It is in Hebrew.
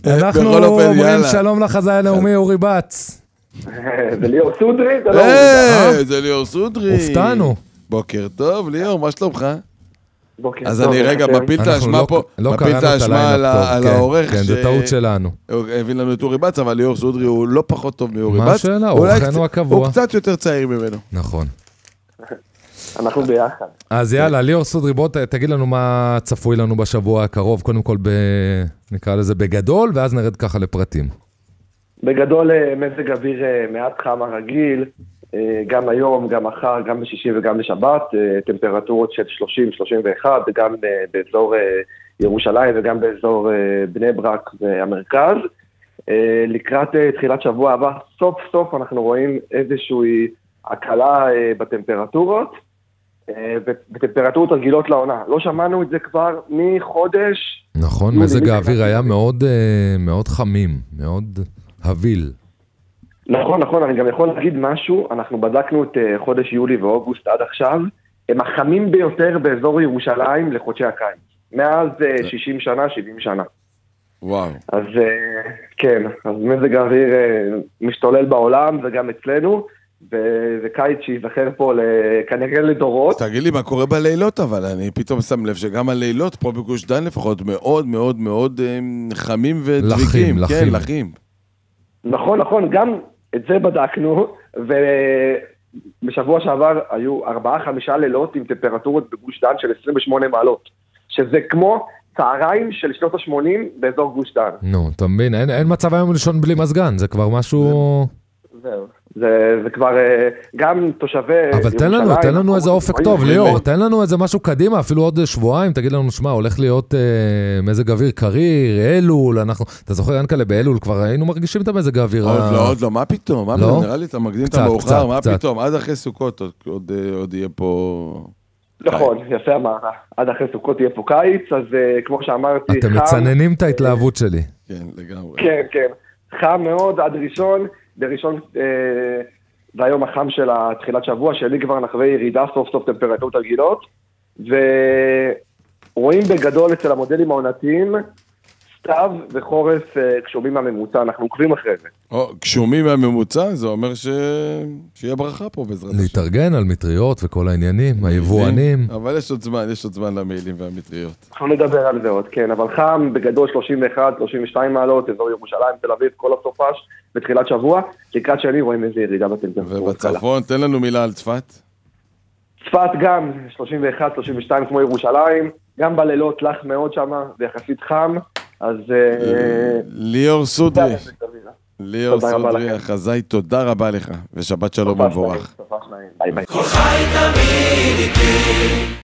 אנחנו אומרים שלום לחזאי הלאומי אורי בץ. זה ליאור סודרי? זה ליאור סודרי. הופתענו. בוקר טוב, ליאור, מה שלומך? בוקר טוב. אז אני רגע מפיל את האשמה פה, מפיל את האשמה על העורך. כן, זה טעות שלנו. הוא הביא לנו את אורי בץ, אבל ליאור סודרי הוא לא פחות טוב מאורי בץ. מה השאלה? אורחנו הקבוע. הוא קצת יותר צעיר ממנו. נכון. אנחנו ביחד. אז יאללה, ליאור סודרי, בוא תגיד לנו מה צפוי לנו בשבוע הקרוב, קודם כל נקרא לזה בגדול, ואז נרד ככה לפרטים. בגדול מזג אוויר מעט חם הרגיל, גם היום, גם מחר, גם בשישי וגם בשבת, טמפרטורות של 30-31, גם באזור ירושלים וגם באזור בני ברק והמרכז. לקראת תחילת שבוע הבא, סוף סוף אנחנו רואים איזושהי הקלה בטמפרטורות, וטמפרטורות רגילות לעונה. לא שמענו את זה כבר מחודש. נכון, מזג האוויר היה מאוד מאוד חמים, מאוד הביל. נכון, אני גם יכול להגיד משהו, אנחנו בדקנו את חודש יולי ואוגוסט עד עכשיו, הם החמים ביותר באזור ירושלים לחודשי הקיץ. מאז 60 שנה, 70 שנה. וואו. אז כן, אז מזג האוויר משתולל בעולם וגם אצלנו, וקיץ שיזכר פה כנראה לדורות. תגיד לי מה קורה בלילות, אבל אני פתאום שם לב שגם הלילות פה בגוש דן לפחות מאוד מאוד מאוד חמים ודביקים. לחים. לחים. נכון, גם את זה בדקנו, ובשבוע שעבר היו 4-5 לילות עם טמפרטורות בגוש דן של 28 מעלות, שזה כמו צהריים של שנות ה-80 באזור גוש דן. נו, אתה מבין, אין מצב היום לישון בלי מזגן, זה כבר משהו... זהו. זה כבר גם תושבי אבל תן לנו איזה אופק טוב, ליאור, תן לנו איזה משהו קדימה, אפילו עוד שבועיים, תגיד לנו, שמע, הולך להיות מזג אוויר קריר, אלול, אתה זוכר, ינקלה באלול, כבר היינו מרגישים את המזג האוויר. עוד לא, מה פתאום? נראה לי, אתה מקדים את המאוחר, מה פתאום? עד אחרי סוכות עוד יהיה פה... נכון, יפה אמרת, עד אחרי סוכות יהיה פה קיץ, אז כמו שאמרתי... אתם מצננים את ההתלהבות שלי. כן, לגמרי. כן, חם מאוד עד ראשון, בראשון והיום החם של התחילת שבוע, שלי כבר נחווה ירידה סוף סוף טמפרטורות רגילות, ורואים בגדול אצל המודלים העונתיים, סתיו וחורף גשומים מהממוצע, אנחנו עוקבים אחרי זה. גשומים מהממוצע, זה אומר שיהיה ברכה פה בעזרת השם. להתארגן על מטריות וכל העניינים, היבואנים. אבל יש עוד זמן למעילים והמטריות. אנחנו נדבר על זה עוד, כן, אבל חם בגדול 31-32 מעלות, אזור ירושלים, תל אביב, כל הסופש, בתחילת שבוע, לקראת שני רואים איזה ירידה בטמפרטורות. ובצפון, תן לנו מילה על צפת. צפת גם 31-32 כמו ירושלים, גם בלילות לח מאוד שם, ויחסית חם, אז... ליאור סודרי, החזאי, תודה רבה לך, ושבת שלום ומבורך. ביי ביי.